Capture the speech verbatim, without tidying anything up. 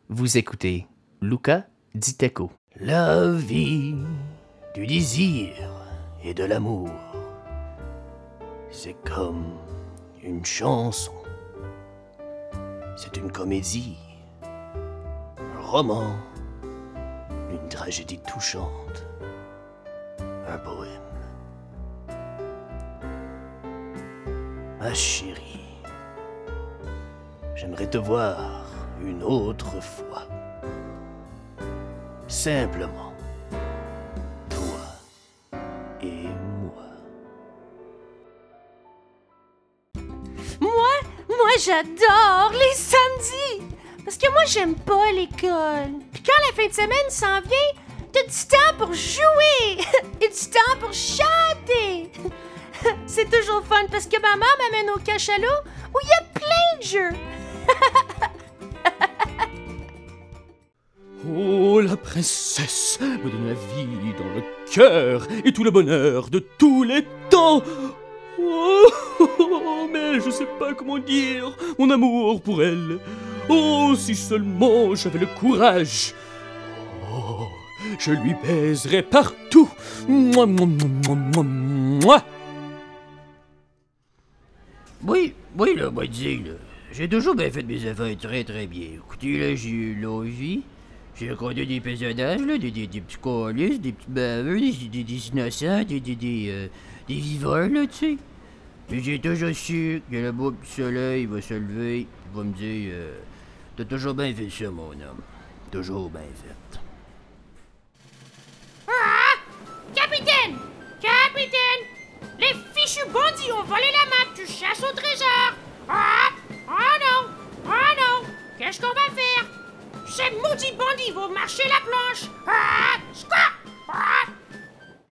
Vous écoutez Luca Di Teco. La vie du désir et de l'amour, c'est comme une chanson. C'est une comédie, un roman, une tragédie touchante, un poème. Ma chérie, j'aimerais te voir une autre fois. Simplement, toi et moi. Moi, moi j'adore les samedis! Parce que moi j'aime pas l'école. Puis quand la fin de semaine s'en vient, t'as du temps pour jouer! Et du temps pour chanter! C'est toujours fun parce que maman m'amène au cachalot où il y a plein de jeux! Oh, la princesse me donne la vie dans le cœur et tout le bonheur de tous les temps. Oh, mais je sais pas comment dire mon amour pour elle. Oh, si seulement j'avais le courage. Oh, je lui baiserais partout. Mouah, mouah, mouah, mouah, mouah. Oui, oui, là, moi, dis, là. J'ai toujours bien fait mes affaires très, très bien. Écoutez, là, j'ai eu la vie. J'ai rencontré des personnages, là, des, des, des petits colis, des petits baveux, des, des, des innocents, des, des, des, euh, des viveurs, là, tu sais. Mais j'ai toujours su que le beau petit soleil va se lever, il va me dire euh, t'as toujours bien fait ça, mon homme. Toujours bien fait. Ah! Capitaine! Capitaine! Les fichus bandits ont volé la map du chasse au trésor! Ah! Oh non! Oh non! Qu'est-ce qu'on va faire? Ces maudits bandits vont marcher la planche! Ah! Squat!